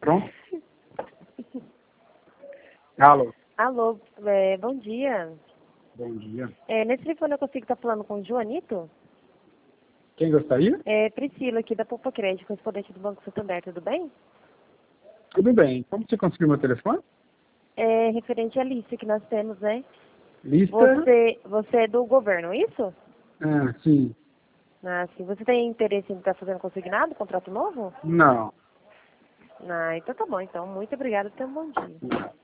Pronto? Alô? Alô, bom dia. Bom dia. Nesse telefone eu consigo estar falando com o Joanito? Quem gostaria? Priscila, aqui da Poupa Crédito, correspondente do Banco Santander, tudo bem? Tudo bem. Como você conseguiu meu telefone? Referente à lista que nós temos, né? Lista? Você é do governo, é isso? Ah, sim. Ah, sim. Você tem interesse em estar fazendo consignado, contrato novo? Não. Ah, então tá bom, então. Muito obrigada, tenha um bom dia.